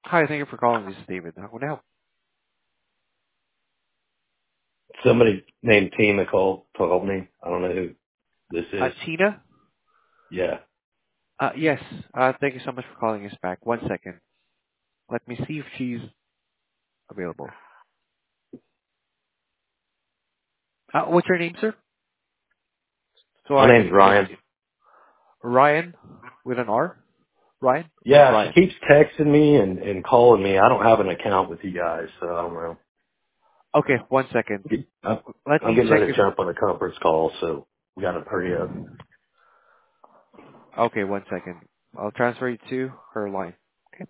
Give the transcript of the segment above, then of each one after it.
Hi, thank you for calling. This is David. How can I help? Somebody named Tina called me. I don't know who this is. Tina? Yeah. Yes. Thank you so much for calling us back. One second. Let me see if she's available. What's your name, sir? So My I name's can get Ryan. Ryan with an R? Ryan? Yeah, she Ryan. keeps texting me and calling me. I don't have an account with you guys, so I don't know. Okay, one second. I'm, Let I'm me getting check ready to if... jump on a conference call, so we got to hurry up. Okay, one second. I'll transfer you to her line. Okay.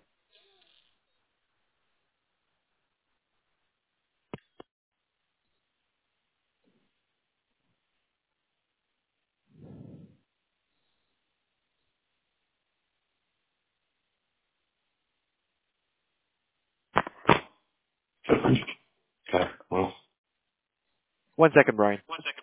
Okay. Well, One second, Brian.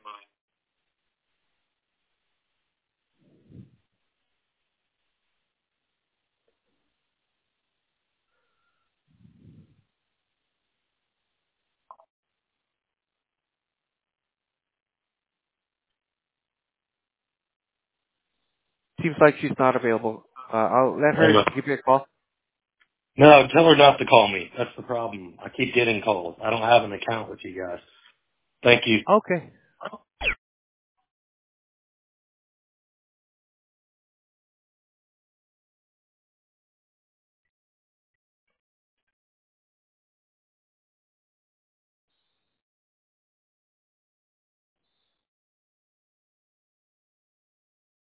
Seems like she's not available. I'll let her give you a call. no, tell her not to call me. That's the problem. I keep getting calls. I don't have an account with you guys. Thank you. Okay.